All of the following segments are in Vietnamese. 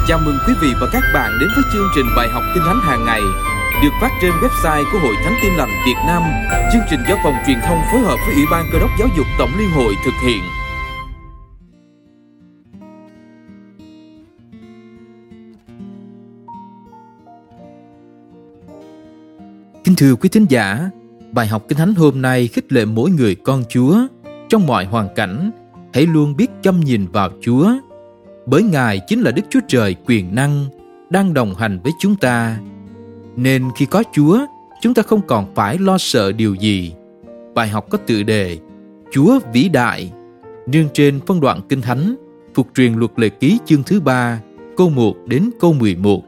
Chào mừng quý vị và các bạn đến với chương trình bài học Kinh Thánh hàng ngày được phát trên website của Hội Thánh Tin Lành Việt Nam. Chương trình do Phòng Truyền thông phối hợp với Ủy ban Cơ đốc Giáo dục Tổng Liên hội thực hiện. Kính thưa quý thính giả, bài học Kinh Thánh hôm nay khích lệ mỗi người con Chúa trong mọi hoàn cảnh hãy luôn biết chăm nhìn vào Chúa, bởi Ngài chính là Đức Chúa Trời quyền năng đang đồng hành với chúng ta. Nên khi có Chúa, chúng ta không còn phải lo sợ điều gì. Bài học có tựa đề Chúa vĩ đại, nương trên phân đoạn Kinh Thánh Phục truyền Luật Lệ Ký chương thứ 3, câu 1 đến câu 11.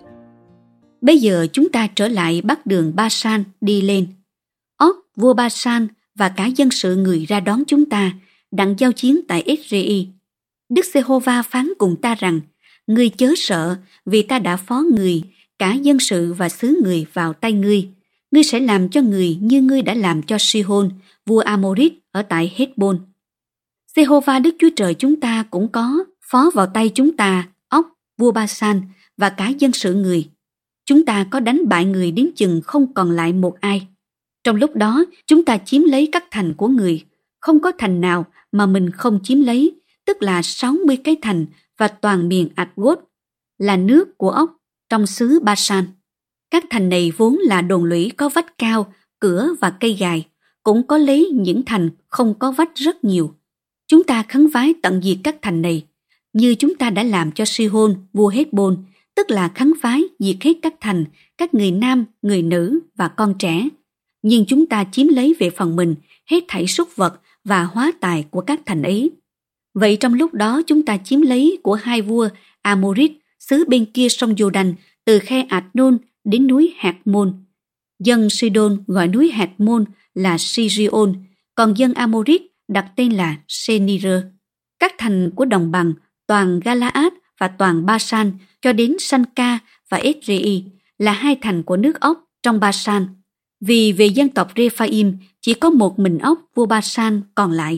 Bây giờ chúng ta trở lại bắc đường Ba-san đi lên. Ốc, vua Ba-san và cả dân sự người ra đón chúng ta, đặng giao chiến tại Ết-rê-y. Đức Giê-hô-va phán cùng ta rằng: Ngươi chớ sợ, vì ta đã phó người, cả dân sự và xứ người vào tay ngươi. Ngươi sẽ làm cho người như ngươi đã làm cho Si-hôn, vua A-mô-rít ở tại Hét-bôn. Giê-hô-va Đức Chúa Trời chúng ta cũng có phó vào tay chúng ta Ốc, vua Ba-san và cả dân sự người. Chúng ta có đánh bại người đến chừng không còn lại một ai. Trong lúc đó, chúng ta chiếm lấy các thành của người. Không có thành nào mà mình không chiếm lấy, tức là 60 cái thành và toàn miền Ạt-gốt, là nước của Ốc, trong xứ Ba-san. Các thành này vốn là đồn lũy có vách cao, cửa và cây gài, cũng có lấy những thành không có vách rất nhiều. Chúng ta khấn vái tận diệt các thành này, như chúng ta đã làm cho Si-hôn, vua Hét-bôn, tức là khấn vái diệt hết các thành, các người nam, người nữ và con trẻ. Nhưng chúng ta chiếm lấy về phần mình hết thảy súc vật và hóa tài của các thành ấy. Vậy trong lúc đó chúng ta chiếm lấy của hai vua A-mô-rít xứ bên kia sông Giô-đanh, từ khe Ạt-nôn đến núi Hạt-môn. Dân Si-đôn gọi núi Hạt-môn là Si-ri-ôn, còn dân A-mô-rít đặt tên là Se-ni-rơ. Các thành của đồng bằng toàn Ga-la-át và toàn Ba-san cho đến San-ca và Ết-rê-y là hai thành của nước Ốc trong Ba-san. Vì về dân tộc Rê-pha-im chỉ có một mình Ốc vua Ba-san còn lại.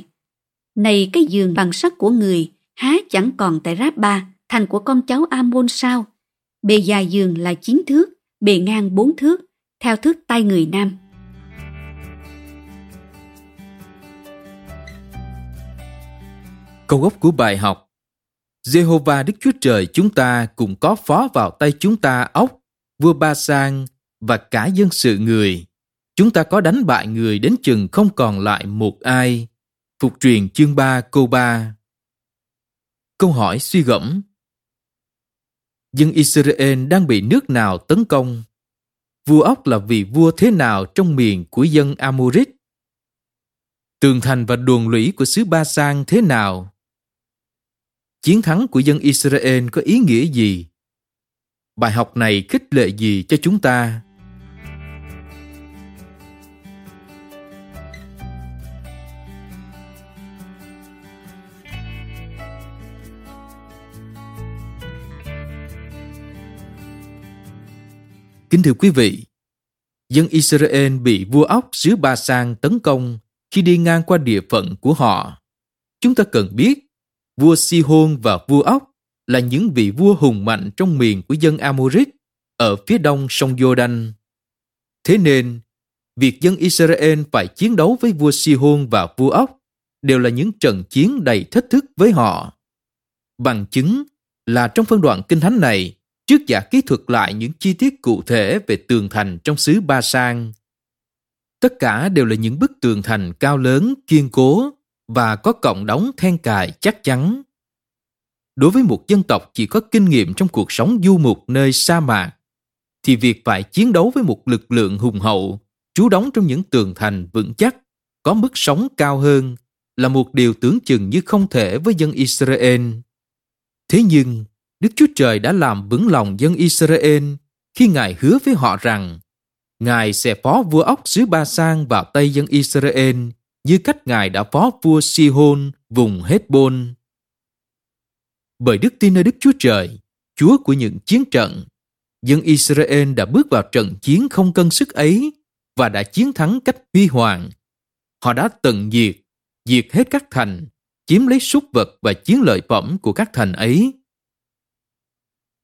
Này cái giường bằng sắt của người, há chẳng còn tại Ráp-ba, thành của con cháu A-môn sao? Bề dài giường là 9 thước, bề ngang 4 thước, theo thước tay người nam. Câu gốc của bài học: Giê-hô-va Đức Chúa Trời chúng ta cũng có phó vào tay chúng ta Ốc, vua Ba-san và cả dân sự người. Chúng ta có đánh bại người đến chừng không còn lại một ai. Phục truyền chương 3 câu 3. Câu hỏi suy gẫm: dân Israel đang bị nước nào tấn công? Vua Ốc là vị vua thế nào trong miền của dân Amorit? Tường thành và đồn lũy của xứ Ba-san thế nào? Chiến thắng của dân Israel có ý nghĩa gì? Bài học này khích lệ gì cho chúng ta? Kính thưa quý vị, dân Israel bị vua Ốc xứ Ba-san tấn công khi đi ngang qua địa phận của họ. Chúng ta cần biết, vua Si-hôn và vua Ốc là những vị vua hùng mạnh trong miền của dân Amorit ở phía đông sông Giô-đanh. Thế nên, việc dân Israel phải chiến đấu với vua Si-hôn và vua Ốc đều là những trận chiến đầy thách thức với họ. Bằng chứng là trong phân đoạn Kinh Thánh này, trước giả kỹ thuật lại những chi tiết cụ thể về tường thành trong xứ Ba-san. Tất cả đều là những bức tường thành cao lớn, kiên cố và có cọng đóng then cài chắc chắn. Đối với một dân tộc chỉ có kinh nghiệm trong cuộc sống du mục nơi sa mạc, thì việc phải chiến đấu với một lực lượng hùng hậu, trú đóng trong những tường thành vững chắc, có mức sống cao hơn, là một điều tưởng chừng như không thể với dân Israel. Thế nhưng, Đức Chúa Trời đã làm vững lòng dân Israel khi Ngài hứa với họ rằng Ngài sẽ phó vua Ốc xứ Ba-san vào tay dân Israel như cách Ngài đã phó vua Si-hôn vùng Hét-bôn. Bởi đức tin nơi Đức Chúa Trời, Chúa của những chiến trận, dân Israel đã bước vào trận chiến không cân sức ấy và đã chiến thắng cách huy hoàng. Họ đã tận diệt hết các thành, chiếm lấy súc vật và chiến lợi phẩm của các thành ấy.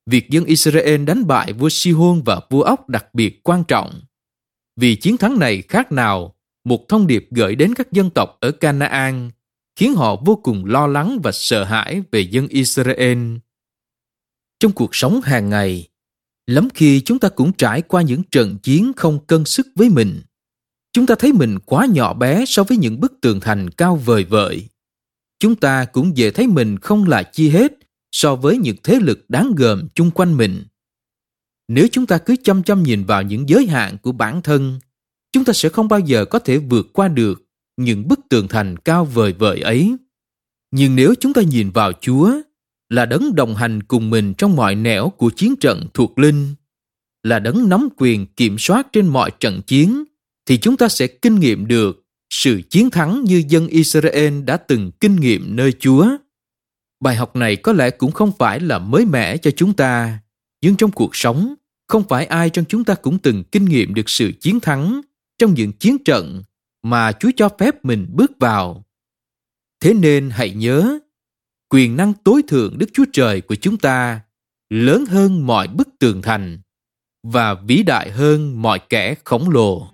Việc dân Israel đánh bại vua Si-hôn và vua Ốc đặc biệt quan trọng, vì chiến thắng này khác nào một thông điệp gửi đến các dân tộc ở Canaan, khiến họ vô cùng lo lắng và sợ hãi về dân Israel. Trong cuộc sống hàng ngày, lắm khi chúng ta cũng trải qua những trận chiến không cân sức với mình. Chúng ta thấy mình quá nhỏ bé so với những bức tường thành cao vời vợi. Chúng ta cũng dễ thấy mình không là chi hết so với những thế lực đáng gờm chung quanh mình. Nếu chúng ta cứ chăm chăm nhìn vào những giới hạn của bản thân, chúng ta sẽ không bao giờ có thể vượt qua được những bức tường thành cao vời vợi ấy. Nhưng nếu chúng ta nhìn vào Chúa, là đấng đồng hành cùng mình trong mọi nẻo của chiến trận thuộc linh, là đấng nắm quyền kiểm soát trên mọi trận chiến, thì chúng ta sẽ kinh nghiệm được sự chiến thắng như dân Israel đã từng kinh nghiệm nơi Chúa. Bài học này có lẽ cũng không phải là mới mẻ cho chúng ta, nhưng trong cuộc sống, không phải ai trong chúng ta cũng từng kinh nghiệm được sự chiến thắng trong những chiến trận mà Chúa cho phép mình bước vào. Thế nên hãy nhớ, quyền năng tối thượng Đức Chúa Trời của chúng ta lớn hơn mọi bức tường thành và vĩ đại hơn mọi kẻ khổng lồ.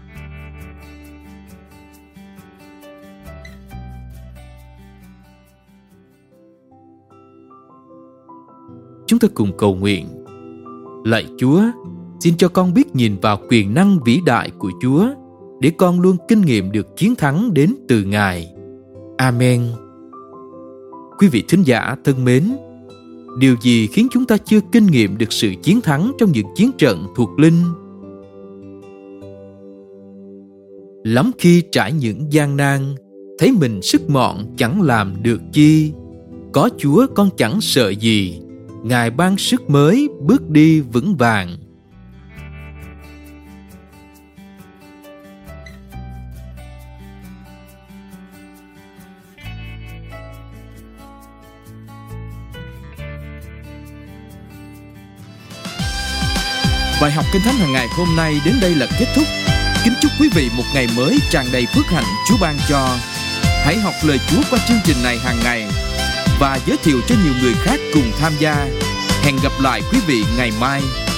Chúng ta cùng cầu nguyện. Lạy Chúa, xin cho con biết nhìn vào quyền năng vĩ đại của Chúa, để con luôn kinh nghiệm được chiến thắng đến từ Ngài. Amen. Quý vị thính giả thân mến, điều gì khiến chúng ta chưa kinh nghiệm được sự chiến thắng trong những chiến trận thuộc linh? Lắm khi trải những gian nan, thấy mình sức mọn chẳng làm được chi. Có Chúa con chẳng sợ gì, Ngài ban sức mới bước đi vững vàng. Bài học Kinh Thánh hàng ngày hôm nay đến đây là kết thúc. Kính chúc quý vị một ngày mới tràn đầy phước hạnh Chúa ban cho. Hãy học lời Chúa qua chương trình này hàng ngày và giới thiệu cho nhiều người khác cùng tham gia. Hẹn gặp lại quý vị ngày mai.